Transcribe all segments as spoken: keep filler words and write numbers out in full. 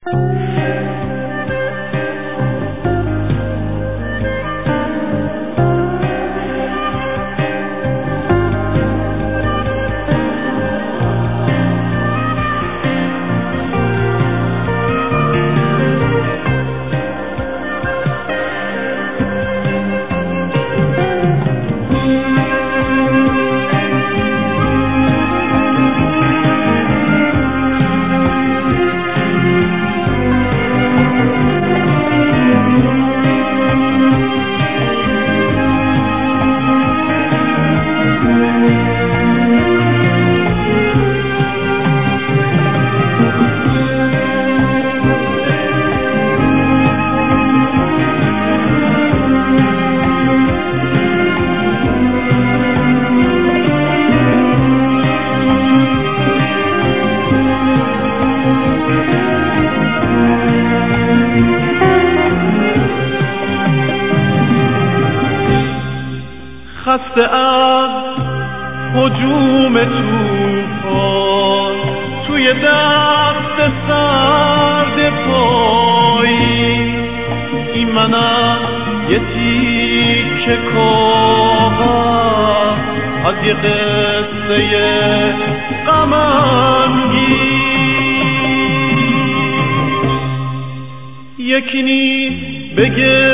خسته از هجوم طوفان توی دست سرد پایی، این منم یه تیکه کاغذ از یه قصه غم انگیز. یکی نیست بگه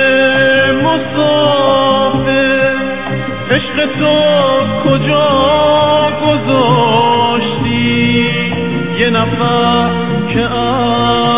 مسافر عشق تو کجا گذاشتی، یه نفر که